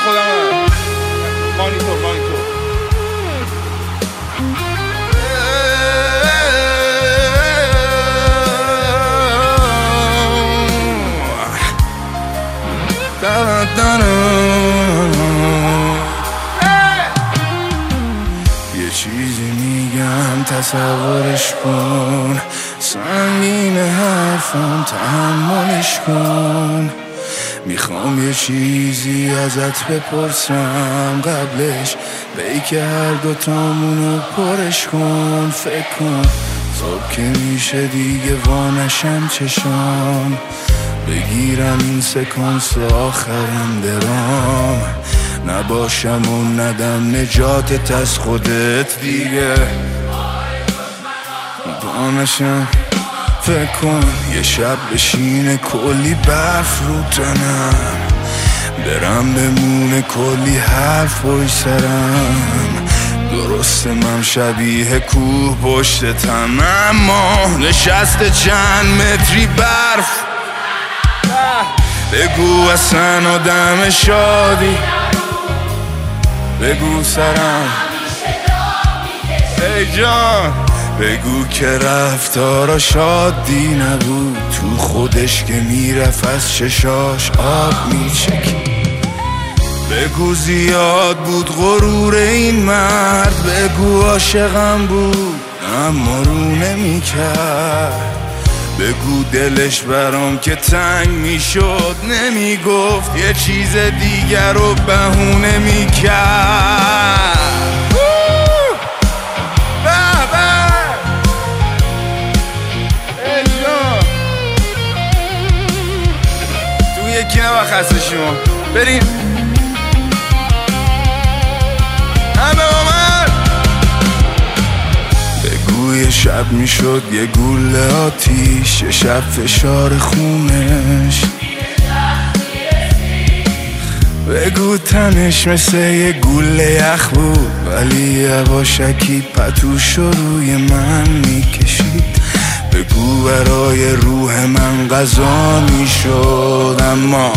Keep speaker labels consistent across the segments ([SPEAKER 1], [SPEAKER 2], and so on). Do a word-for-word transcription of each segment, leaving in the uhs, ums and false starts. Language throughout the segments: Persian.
[SPEAKER 1] خودم مانیتور مانیتور
[SPEAKER 2] یه چیزی میگم تصورش کن، سنگین حرفم تحملش کن. میخوام یه چیزی ازت بپرسم قبلش، به ای که هر دوتامونو پرش کن. فکر کن صبح که میشه دیگه وانشم چشام، بگیرم این سکانس آخرم درام، نباشم و ندم نجاتت از خودت دیگه. وانشم فکر کن یه شب بشینه کلی برف رو تنم، برم بمونه کلی حرف پشت سرم. درسته من شبیه کوه پشتتم، اما نشسته چند متری برف. بگو اصلا آدم شادی، بگو سرم ای جان، بگو که رفتارا شادی نبود، تو خودش که میرفت از چشاش آب میچکی. بگو زیاد بود غرور این مرد، بگو عاشقم بود اما رو نمیکرد. بگو دلش برام که تنگ میشد نمیگفت، یه چیز دیگر رو بهونه میکرد. تو یکی نبا خسته شما بریم همه آمد. بگو یه شب میشد یه گوله آتیش، یه شب فشار خونش. بگو تنش مثل یه گوله یخ بود، ولی یواشکی پتوش روی من میکشید. بگو برای روح من غذا میشد، اما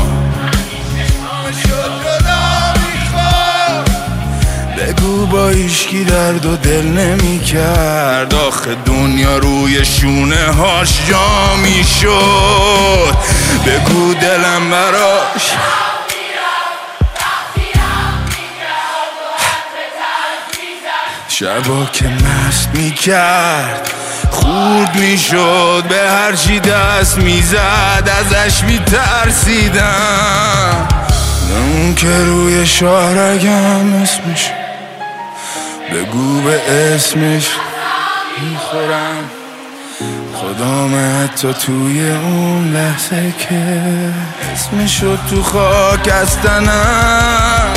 [SPEAKER 2] بگو با ایشکی درد و دل نمی کرد. آخه دنیا روی شونه هاش جا می شد. بگو دلم براش شبا که مست می کرد، خورد می شد به هرچی دست می زد، ازش می ترسیدم. اون که روی شاهرگم اسمش، بگو به اسمش میخورم. خدام حتی توی اون لحظه که اسمش شد تو خاک از تنم.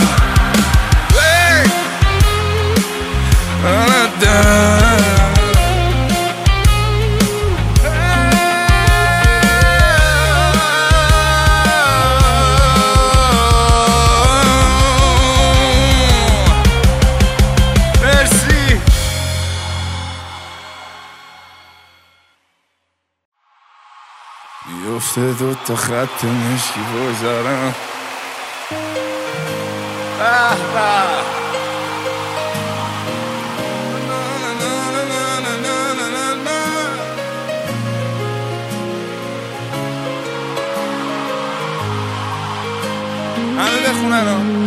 [SPEAKER 2] بیفته دو تا خط مشکی بذارم. همه بخونن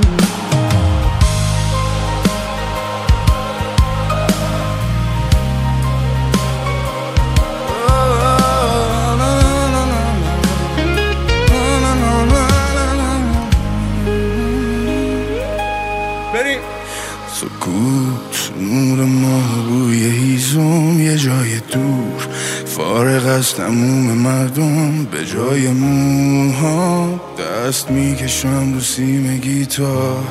[SPEAKER 2] سکوت، نور ماه، بوی هیزم، یه جای دور فارغ از تموم مردم. به جای موها دست میکشم رو سیم گیتار.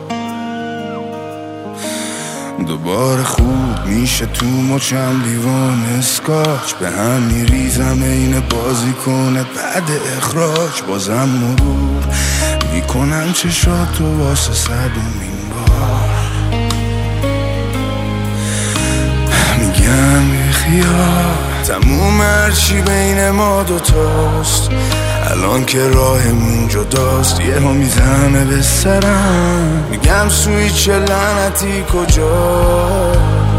[SPEAKER 2] دوباره خوب میشه تو مچم لیوان اسکاچ، به هم میریزم این بازی کنه بعد اخراج. بازم مرور میکنم چشاتو واسه صدومین بار. میگم بی خیال تموم هرچی بین ما دوتاست، الان که راهمون جداست. یه ها میزنه به سرم، میگم سویچ لعنتی کجاست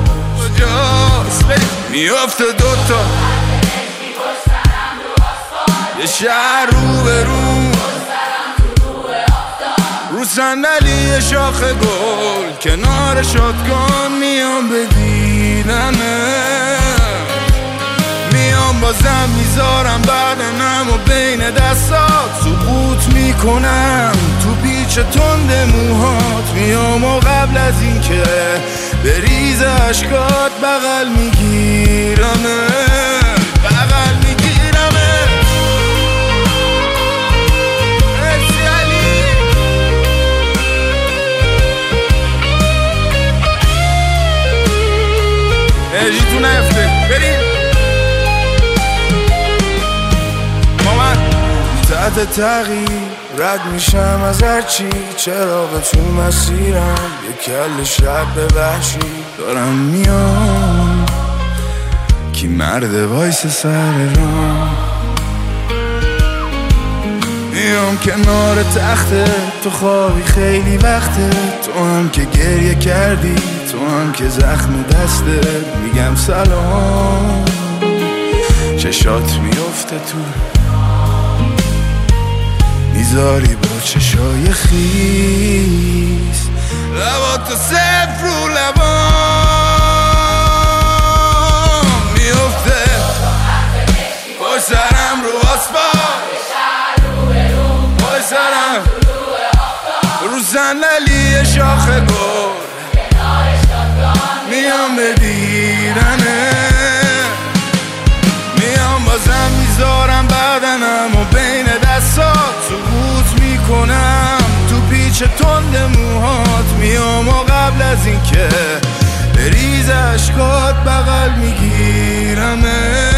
[SPEAKER 2] میافته دوتا یه شهر رو به رو رو صندلی شاخ گل کنار شاتگان میام بدیدنه، میام بازم میذارم بدنم و بین دستات سقوط میکنم تو پیچ تند موهات، میام و قبل از این که بریز اشکات بغل میگیرمه بغل میگیرمه. مرسی علی. انرژی تو نفته بریم مامان. تحت تغییر رد میشم از هرچی، چراغ تو مسیرم یه کل شب به وحشی دارم میام، کی مرد وایس سر راه میام کنار تخته تو خوابی خیلی وقته، تو هم که گریه کردی تو هم که زخم دسته، میگم سلام چشات میفته تو میذاری با چشای خیس، لباتو صفر رو لبام میفته پای سرم رو آسفالت، پای سرم رو صندلی شاخ گل میام بدیرنه، میام بازم میذارم بدنم و بین دستات سقوط میکنم تو پیچ تند موهات، میام و قبل از این که بریز اشکات بغل میگیرمه.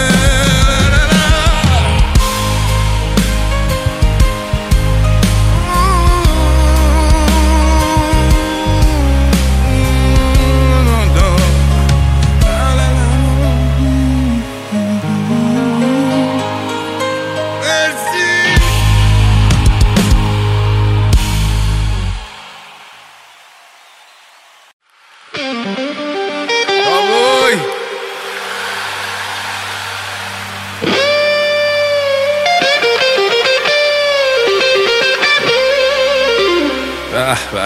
[SPEAKER 2] به به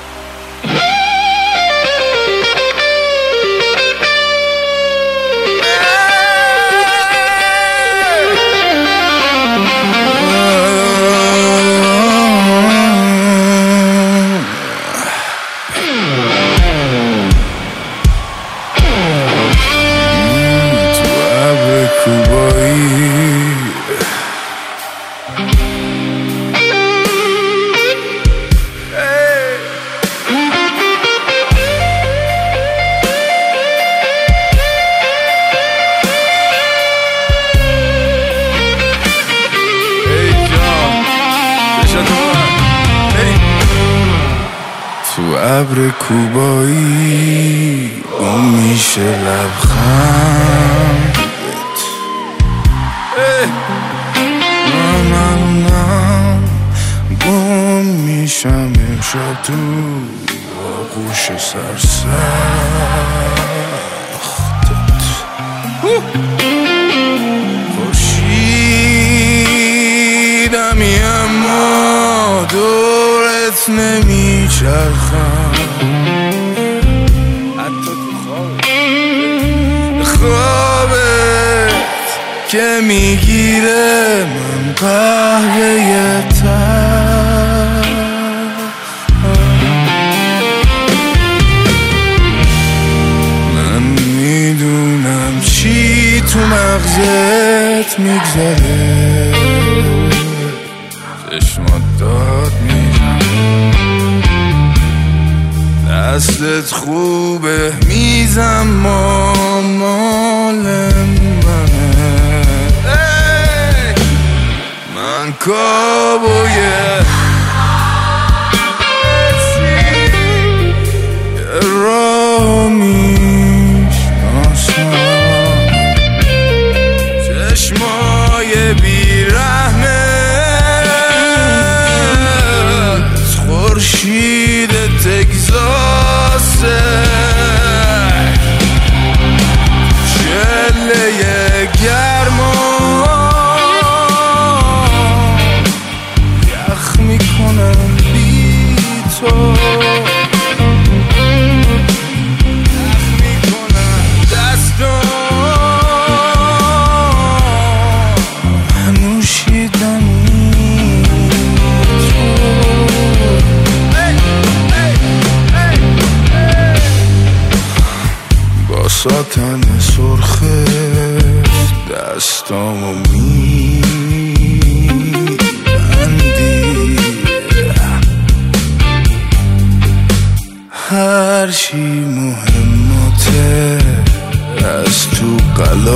[SPEAKER 2] تو ابر کوبایی گم میشه لبخندت، من گم میشم امشب تو آغوش سرسختت، خورشیدمی اما دورت نمیچرخم، حتی تو خوابت خوابت که میگیره من قهوه تر، من میدونم چی تو مغزت میگذره، چشمات داد میزن دستت خوبه میزم ما مال منه، من کابویه راه میشناسم،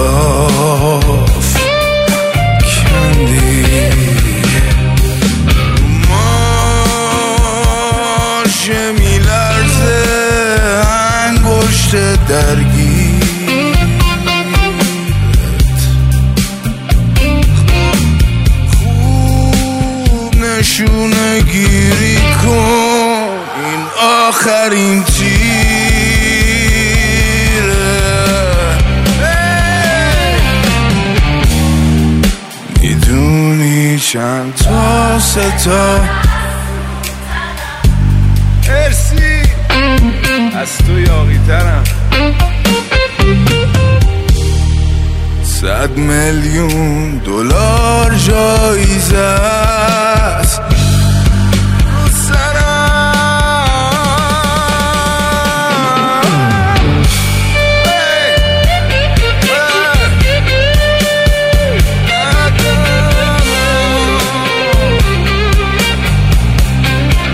[SPEAKER 2] صاف کندی ماشه میلرزه انگشت درگیرت خوب نشونه گیری کن این آخرین چند تا ستا
[SPEAKER 1] مرسی از تو یاقی ترم
[SPEAKER 2] صد میلیون دلار جایزه است رو سرم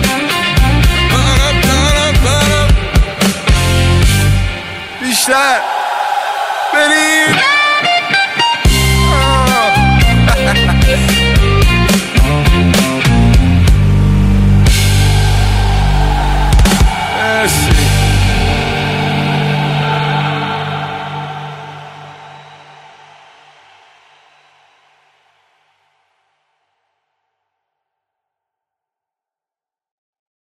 [SPEAKER 1] بیشتر